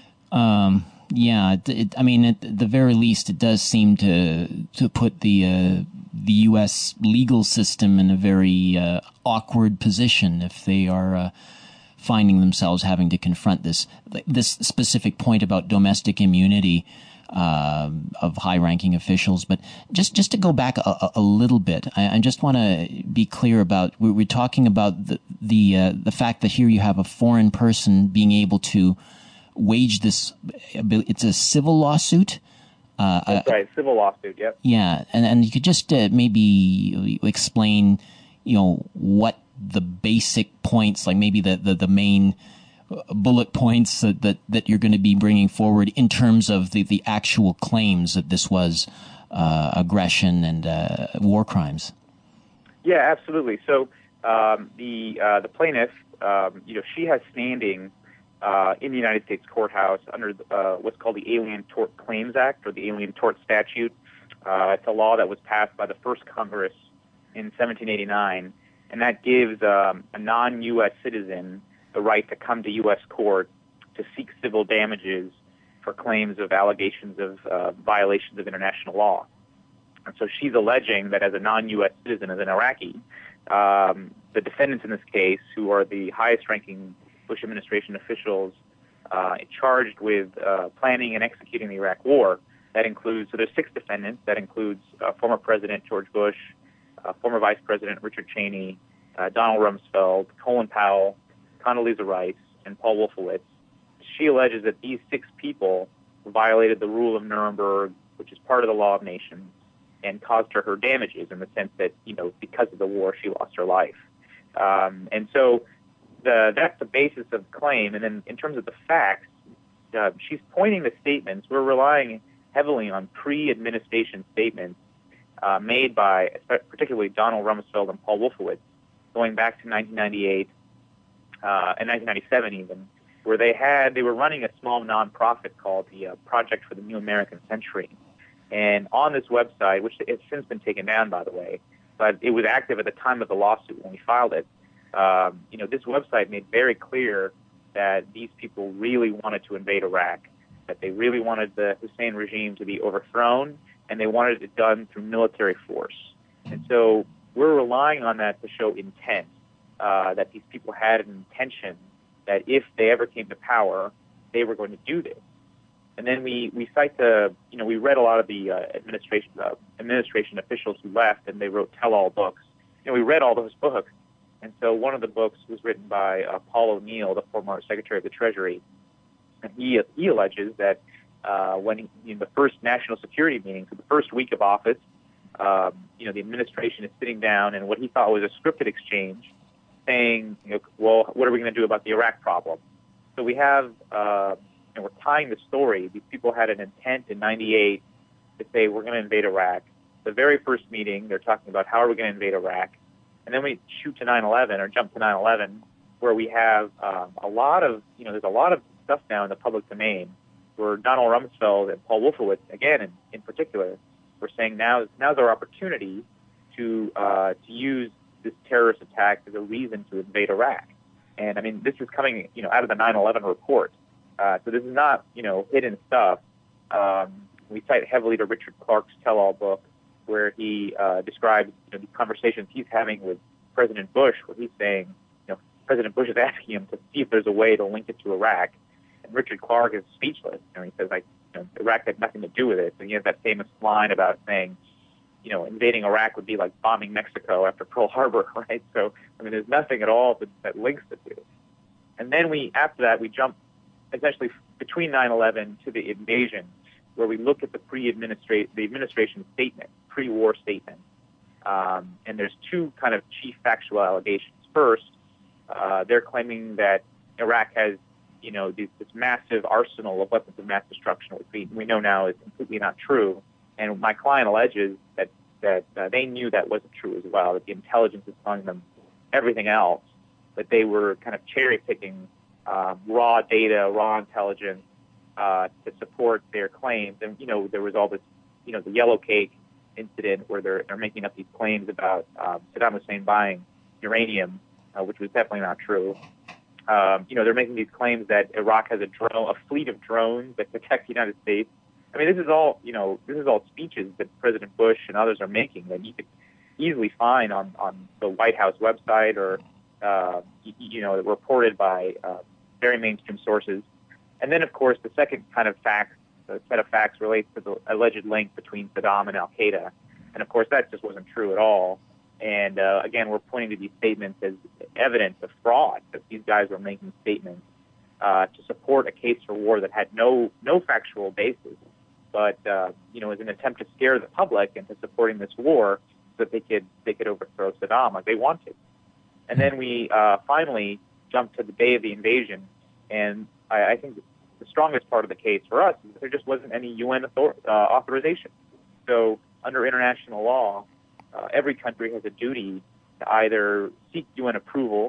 Um, yeah, it, it, I mean, at the very least, it does seem to to put the uh, the U S legal system in a very uh, awkward position if they are uh, finding themselves having to confront this this specific point about domestic immunity uh, of high-ranking officials. But just just to go back a, a little bit, I, I just want to be clear about we're, we're talking about the the uh, the fact that here you have a foreign person being able to wage this. It's a civil lawsuit. Uh, That's right, civil lawsuit. Yep. Yeah, and and you could just uh, maybe explain, you know, what the basic points, like maybe the the, the main bullet points that, that, that you're going to be bringing forward in terms of the, the actual claims that this was uh, aggression and uh, war crimes. Yeah, absolutely. So um, the uh, the plaintiff, um, you know, she has standing uh, in the United States courthouse under uh, what's called the Alien Tort Claims Act, or the Alien Tort Statute. Uh, it's a law that was passed by the first Congress in seventeen eighty-nine, and that gives um, a non-U S citizen the right to come to U S court to seek civil damages for claims of allegations of uh, violations of international law. And so she's alleging that as a non-U S citizen, as an Iraqi, um, the defendants in this case, who are the highest-ranking Bush administration officials uh, charged with uh, planning and executing the Iraq War, that includes, so there's six defendants, that includes uh, former President George Bush, uh, former Vice President Richard Cheney, uh, Donald Rumsfeld, Colin Powell, Condoleezza Rice, and Paul Wolfowitz. She alleges that these six people violated the rule of Nuremberg, which is part of the law of nations, and caused her her damages in the sense that, you know, because of the war, she lost her life. Um, and so the, that's the basis of the claim. And then in terms of the facts, uh, she's pointing the statements. We're relying heavily on pre-administration statements uh, made by particularly Donald Rumsfeld and Paul Wolfowitz going back to nineteen ninety-eight uh, and nineteen ninety-seven even, where they had they were running a small nonprofit called the uh, Project for the New American Century. And on this website, which has since been taken down, by the way, but it was active at the time of the lawsuit when we filed it, um, you know, this website made very clear that these people really wanted to invade Iraq, that they really wanted the Hussein regime to be overthrown, and they wanted it done through military force. And so we're relying on that to show intent, uh, that these people had an intention that if they ever came to power, they were going to do this. And then we, we cite the, you know, we read a lot of the uh, administration uh, administration officials who left, and they wrote tell-all books. You know, we read all those books. And so one of the books was written by uh, Paul O'Neill, the former Secretary of the Treasury. And he, he alleges that uh, when he, in the first national security meeting, so the first week of office, um, you know, the administration is sitting down and what he thought was a scripted exchange saying, you know, well, what are we going to do about the Iraq problem? So we have... Uh, and we're tying the story. These people had an intent in ninety-eight to say, we're going to invade Iraq. The very first meeting, they're talking about how are we going to invade Iraq. And then we shoot to nine eleven or jump to nine eleven, where we have um, a lot of, you know, there's a lot of stuff now in the public domain where Donald Rumsfeld and Paul Wolfowitz, again, in, in particular, were saying now now's our opportunity to uh, to use this terrorist attack as a reason to invade Iraq. And, I mean, this is coming, you know, out of the nine eleven report. Uh, so this is not, you know, hidden stuff. Um, we cite heavily to Richard Clarke's tell-all book, where he uh, describes you know, the conversations he's having with President Bush, where he's saying, you know, President Bush is asking him to see if there's a way to link it to Iraq. And Richard Clarke is speechless. You know, he says, like, you know, Iraq had nothing to do with it. And he has that famous line about saying, you know, invading Iraq would be like bombing Mexico after Pearl Harbor, right? So, I mean, there's nothing at all that, that links the two. And then we, after that, we jump essentially between nine eleven to the invasion, where we look at the pre-administration, the administration statement, pre-war statement. Um, and there's two kind of chief factual allegations. First, uh, they're claiming that Iraq has, you know, this, this massive arsenal of weapons of mass destruction, which we, we know now is completely not true. And my client alleges that, that uh, they knew that wasn't true as well, that the intelligence is telling them everything else, that they were kind of cherry-picking uh, raw data, raw intelligence uh, to support their claims. And, you know, there was all this, you know, the Yellow Cake incident where they're, they're making up these claims about um, Saddam Hussein buying uranium, uh, which was definitely not true. Um, you know, they're making these claims that Iraq has a drone, a fleet of drones that protect the United States. I mean, this is all, you know, this is all speeches that President Bush and others are making that you could easily find on, on the White House website or, uh, you, you know, reported by uh, very mainstream sources. And then, of course, the second kind of fact, the set of facts relates to the alleged link between Saddam and al-Qaeda. And, of course, that just wasn't true at all. And, uh, again, we're pointing to these statements as evidence of fraud, that these guys were making statements uh, to support a case for war that had no no factual basis, but, uh, you know, as an attempt to scare the public into supporting this war so that they could they could overthrow Saddam like they wanted. And then we uh, finally jumped to the day of the invasion, and I, I think the strongest part of the case for us is that there just wasn't any U N author- uh, authorization. So under international law, uh, every country has a duty to either seek U N approval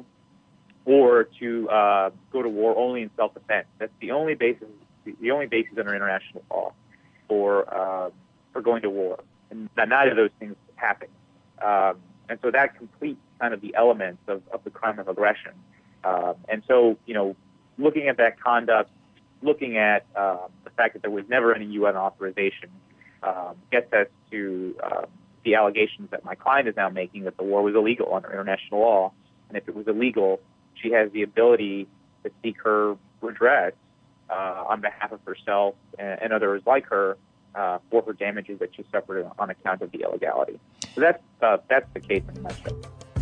or to uh, go to war only in self-defense. That's the only basis, the only basis under international law for uh, for going to war, and neither of those things happen. Um, and so that completes kind of the elements of, of the crime of aggression. Um, and so, you know, looking at that conduct, looking at uh, the fact that there was never any U N authorization, um, gets us to uh, the allegations that my client is now making that the war was illegal under international law. And if it was illegal, she has the ability to seek her redress uh, on behalf of herself and, and others like her uh, for her damages that she suffered on account of the illegality. So that's uh, that's the case in a nutshell.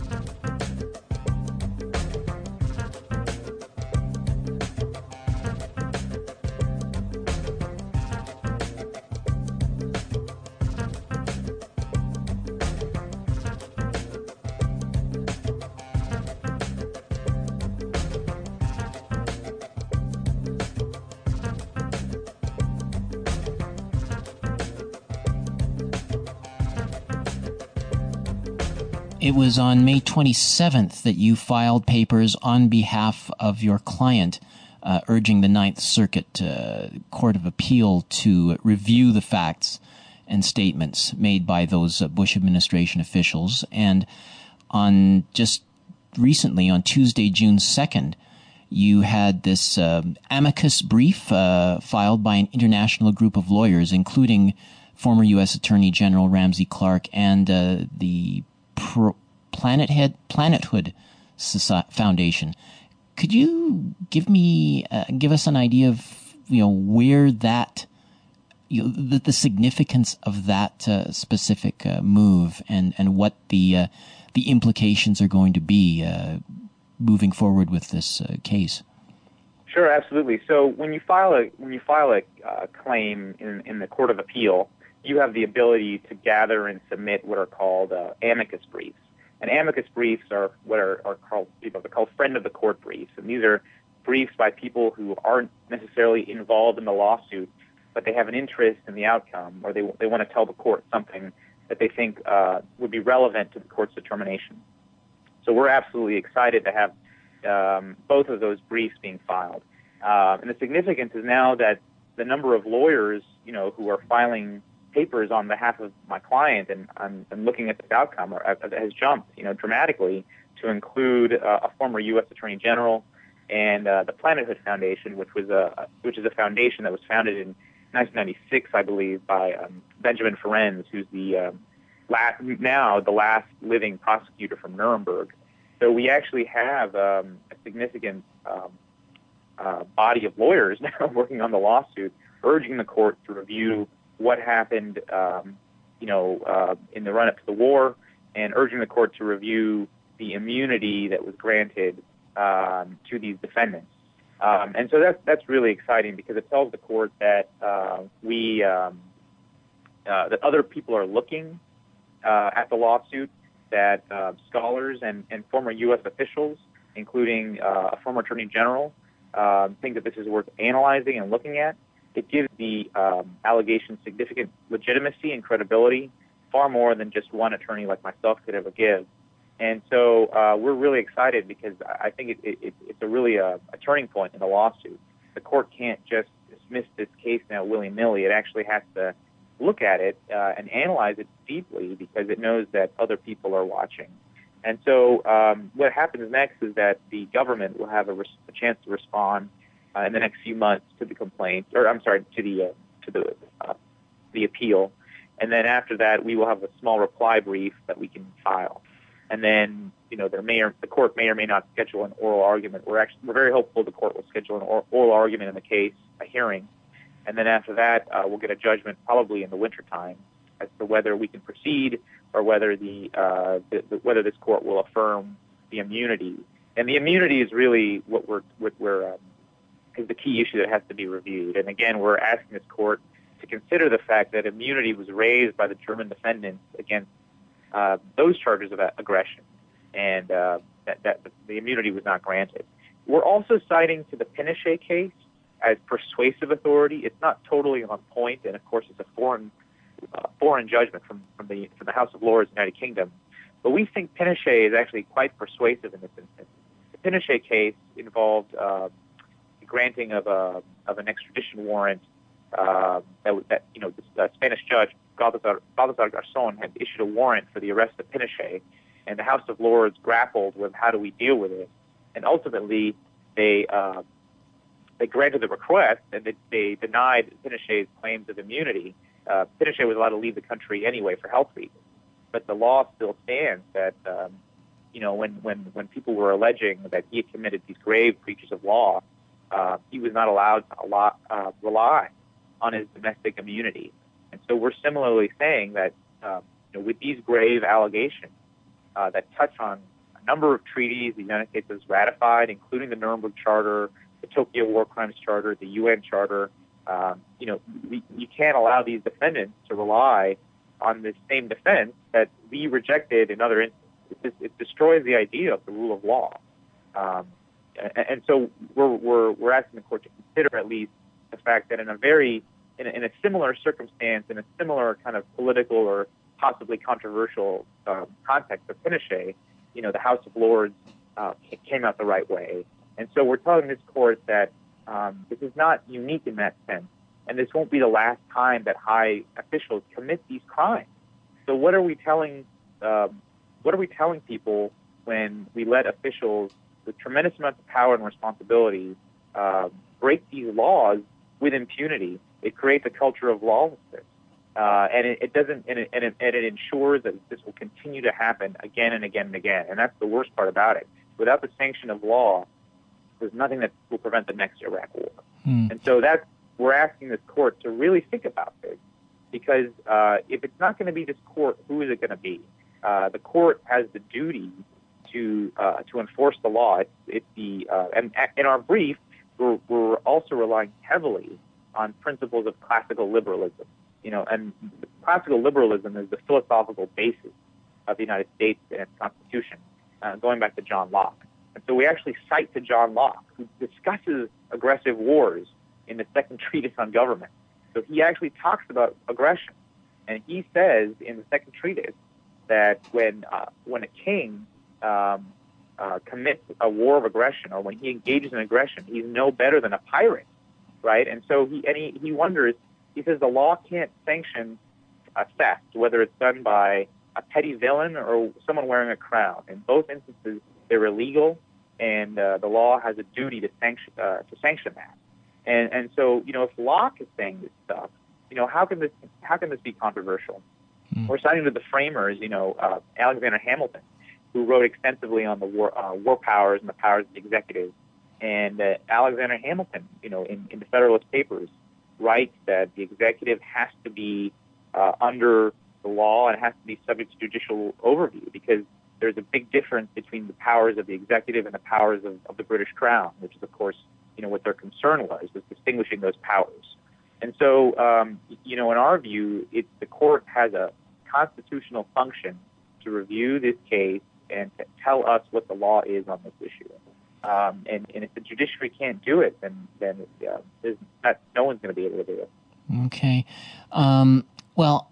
It was on May twenty-seventh that you filed papers on behalf of your client, uh, urging the Ninth Circuit uh, Court of Appeal to review the facts and statements made by those uh, Bush administration officials. And on just recently, on Tuesday, June second, you had this uh, amicus brief uh, filed by an international group of lawyers, including former U S Attorney General Ramsey Clark and uh, the Pro- Planethead Planethood Society Foundation. Could you give me uh, give us an idea of you know where that you know, the, the significance of that uh, specific uh, move and and what the uh, the implications are going to be uh, moving forward with this uh, case? Sure, absolutely. So when you file a when you file a uh, claim in in the Court of Appeal, you have the ability to gather and submit what are called uh, amicus briefs. And amicus briefs are what are, are called people they're called friend of the court briefs. And these are briefs by people who aren't necessarily involved in the lawsuit, but they have an interest in the outcome, or they they want to tell the court something that they think uh, would be relevant to the court's determination. So we're absolutely excited to have um, both of those briefs being filed. Uh, and the significance is now that the number of lawyers, you know, who are filing papers on behalf of my client and, and, and looking at this outcome or, uh, has jumped, you know, dramatically to include uh, a former U S Attorney General and uh, the Planethead Foundation, which was a which is a foundation that was founded in nineteen ninety-six, I believe, by um, Benjamin Ferencz, who's the uh, last, now the last living prosecutor from Nuremberg. So we actually have um, a significant um, uh, body of lawyers now working on the lawsuit, urging the court to review what happened, um, you know, uh, in the run-up to the war, and urging the court to review the immunity that was granted um, to these defendants. Um, and so that's that's really exciting because it tells the court that uh, we um, uh, that other people are looking uh, at the lawsuit, that uh, scholars and, and former U S officials, including uh, a former attorney general, uh, think that this is worth analyzing and looking at. It gives the um, allegation significant legitimacy and credibility, far more than just one attorney like myself could ever give. And so uh, we're really excited because I think it, it, it's a really a, a turning point in the lawsuit. The court can't just dismiss this case now willy-nilly. It actually has to look at it uh, and analyze it deeply because it knows that other people are watching. And so um, what happens next is that the government will have a, res- a chance to respond uh, in the next few months to the complaint, or I'm sorry, to the uh, to the uh, the appeal. And then after that, we will have a small reply brief that we can file. And then, you know, there may or, the court may or may not schedule an oral argument. We're actually we're very hopeful the court will schedule an or, oral argument in the case, a hearing. And then after that, uh, we'll get a judgment probably in the wintertime as to whether we can proceed or whether the, uh, the, the whether this court will affirm the immunity. And the immunity is really what we're what we're um, is the key issue that has to be reviewed. And again, we're asking this court to consider the fact that immunity was raised by the German defendants against uh, those charges of aggression, and uh, that, that the immunity was not granted. We're also citing to the Pinochet case as persuasive authority. It's not totally on point, and of course, it's a foreign uh, foreign judgment from, from the from the House of Lords, United Kingdom. But we think Pinochet is actually quite persuasive in this instance. The Pinochet case involved uh, the granting of a of an extradition warrant uh, that that you know the uh, Spanish judge Balthazar, Balthazar Garzón had issued a warrant for the arrest of Pinochet, and the House of Lords grappled with how do we deal with it, and ultimately they uh, they granted the request, and they, they denied Pinochet's claims of immunity. Uh, Pinochet was allowed to leave the country anyway for health reasons, but the law still stands that um, you know when, when, when people were alleging that he had committed these grave breaches of law, uh, he was not allowed to allow, uh, rely on his domestic immunity. And so we're similarly saying that um, you know, with these grave allegations uh, that touch on a number of treaties the United States has ratified, including the Nuremberg Charter, the Tokyo War Crimes Charter, the U N Charter, um, you know, we, you can't allow these defendants to rely on the same defense that we rejected in other instances. It, it destroys the idea of the rule of law. Um, and, and so we're, we're, we're asking the court to consider at least the fact that in a very In a, in a similar circumstance, in a similar kind of political or possibly controversial um, context of Pinochet, you know, the House of Lords uh, came out the right way. And so we're telling this court that um, this is not unique in that sense, and this won't be the last time that high officials commit these crimes. So what are we telling? Um, what are we telling people when we let officials with tremendous amounts of power and responsibility uh, break these laws with impunity? It creates a culture of lawlessness, uh, and it, it doesn't, and it, and, it, and it ensures that this will continue to happen again and again and again. And that's the worst part about it. Without the sanction of law, there's nothing that will prevent the next Iraq war. Hmm. And so that's we're asking this court to really think about this, because uh, if it's not going to be this court, who is it going to be? Uh, the court has the duty to uh, to enforce the law. It's, it's the uh, and in our brief, we're, we're also relying heavily on principles of classical liberalism, you know, and classical liberalism is the philosophical basis of the United States and its Constitution, uh, going back to John Locke. And so we actually cite to John Locke, who discusses aggressive wars in the second treatise on government. So he actually talks about aggression, and he says in the second treatise that when uh, when a king um, uh, commits a war of aggression, or when he engages in aggression, he's no better than a pirate. Right, and so he and he, he wonders. He says the law can't sanction a theft, whether it's done by a petty villain or someone wearing a crown. In both instances, they're illegal, and uh, the law has a duty to sanction uh, to sanction that. And and so you know, if Locke is saying this stuff, you know, how can this how can this be controversial? Mm. We're citing to the framers, you know, uh, Alexander Hamilton, who wrote extensively on the war, uh, war powers and the powers of the executive. And uh, Alexander Hamilton, you know, in, in the Federalist Papers, writes that the executive has to be uh, under the law and has to be subject to judicial overview, because there's a big difference between the powers of the executive and the powers of, of the British Crown, which is, of course, you know, what their concern was, was distinguishing those powers. And so, um, you know, in our view, it's, the court has a constitutional function to review this case and to tell us what the law is on this issue. Um, and, and if the judiciary can't do it, then then uh, there's not, no one's going to be able to do it. Okay. Um, well,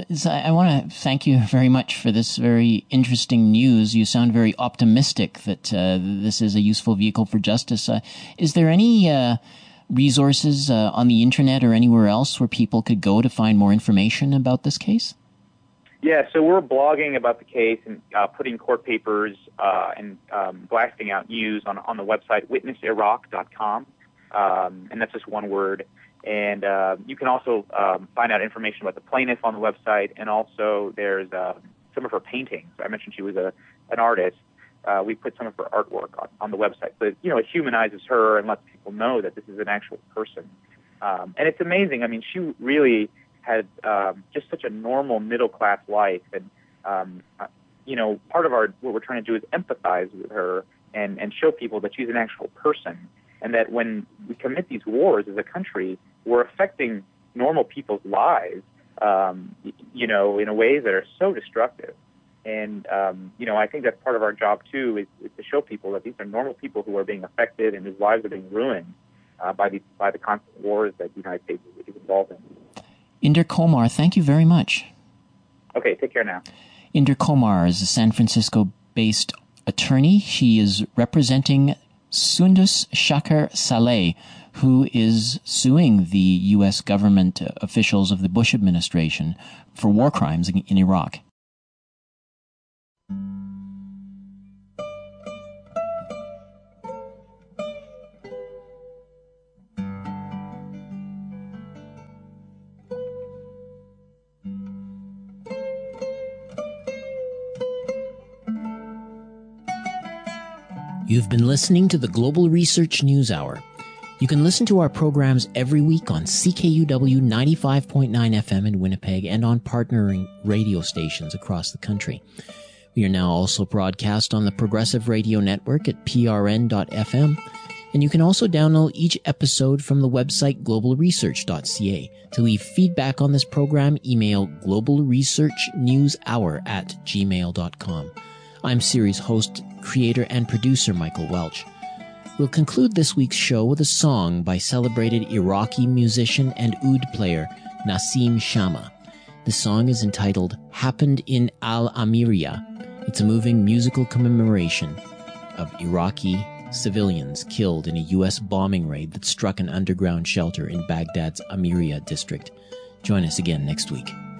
I want to thank you very much for this very interesting news. You sound very optimistic that uh, this is a useful vehicle for justice. Uh, is there any uh, resources uh, on the internet or anywhere else where people could go to find more information about this case? Yeah, so we're blogging about the case and uh, putting court papers uh, and um, blasting out news on on the website witness iraq dot com, um, and that's just one word. And uh, you can also um, find out information about the plaintiff on the website, and also there's uh, some of her paintings. I mentioned she was a an artist. Uh, we put some of her artwork on, on the website, so you know it humanizes her and lets people know that this is an actual person. Um, and it's amazing. I mean, she really had um, just such a normal middle-class life, and um, uh, you know, part of our what we're trying to do is empathize with her and, and show people that she's an actual person, and that when we commit these wars as a country, we're affecting normal people's lives, um, you know, in a ways that are so destructive. And um, you know, I think that's part of our job too, is, is to show people that these are normal people who are being affected and whose lives are being ruined uh, by the by the constant wars that the United States is involved in. Inder Komar, thank you very much. Okay, take care now. Inder Komar is a San Francisco-based attorney. She is representing Sundus Shakar Saleh, who is suing the U S government officials of the Bush administration for war crimes in, in Iraq. You've been listening to the Global Research News Hour. You can listen to our programs every week on C K U W ninety-five point nine F M in Winnipeg and on partnering radio stations across the country. We are now also broadcast on the Progressive Radio Network at P R N dot F M, and you can also download each episode from the website global research dot c a. To leave feedback on this program, email globalresearchnewshour at gmail dot com. I'm series host, creator, and producer Michael Welch. We'll conclude this week's show with a song by celebrated Iraqi musician and oud player Nassim Shama. The song is entitled Happened in Al-Amiria. It's a moving musical commemoration of Iraqi civilians killed in a U S bombing raid that struck an underground shelter in Baghdad's Amiria district. Join us again next week.